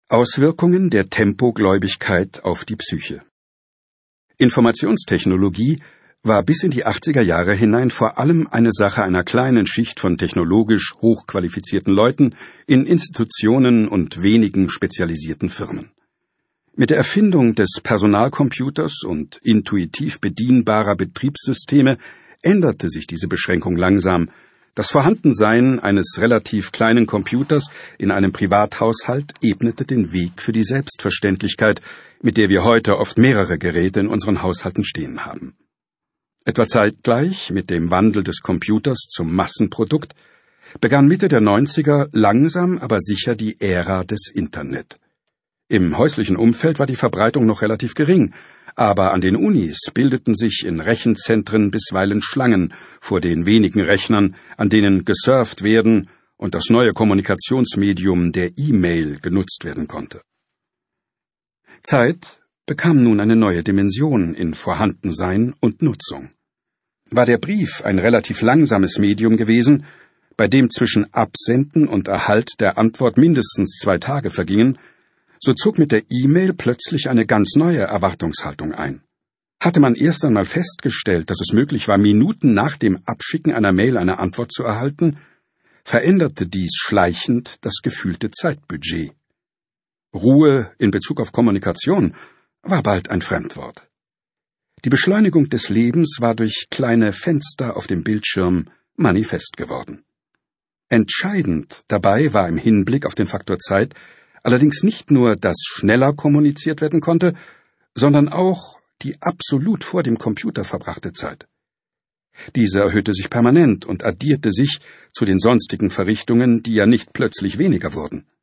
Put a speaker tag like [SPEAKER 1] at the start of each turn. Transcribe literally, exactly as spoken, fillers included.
[SPEAKER 1] Auswirkungen der Tempogläubigkeit auf die Psyche. Informationstechnologie war bis in die achtziger Jahre hinein vor allem eine Sache einer kleinen Schicht von technologisch hochqualifizierten Leuten in Institutionen und wenigen spezialisierten Firmen. Mit der Erfindung des Personalcomputers und intuitiv bedienbarer Betriebssysteme änderte sich diese Beschränkung langsam. Das Vorhandensein eines relativ kleinen Computers in einem Privathaushalt ebnete den Weg für die Selbstverständlichkeit, mit der wir heute oft mehrere Geräte in unseren Haushalten stehen haben. Etwa zeitgleich mit dem Wandel des Computers zum Massenprodukt begann Mitte der neunziger langsam aber sicher die Ära des Internet. Im häuslichen Umfeld war die Verbreitung noch relativ gering, aber an den Unis bildeten sich in Rechenzentren bisweilen Schlangen vor den wenigen Rechnern, an denen gesurft werden und das neue Kommunikationsmedium der E-Mail genutzt werden konnte. Zeit bekam nun eine neue Dimension in Vorhandensein und Nutzung. War der Brief ein relativ langsames Medium gewesen, bei dem zwischen Absenden und Erhalt der Antwort mindestens zwei Tage vergingen, so zog mit der E-Mail plötzlich eine ganz neue Erwartungshaltung ein. Hatte man erst einmal festgestellt, dass es möglich war, Minuten nach dem Abschicken einer Mail eine Antwort zu erhalten, veränderte dies schleichend das gefühlte Zeitbudget. Ruhe in Bezug auf Kommunikation war bald ein Fremdwort. Die Beschleunigung des Lebens war durch kleine Fenster auf dem Bildschirm manifest geworden. Entscheidend dabei war im Hinblick auf den Faktor Zeit allerdings nicht nur, dass schneller kommuniziert werden konnte, sondern auch die absolut vor dem Computer verbrachte Zeit. Diese erhöhte sich permanent und addierte sich zu den sonstigen Verrichtungen, die ja nicht plötzlich weniger wurden.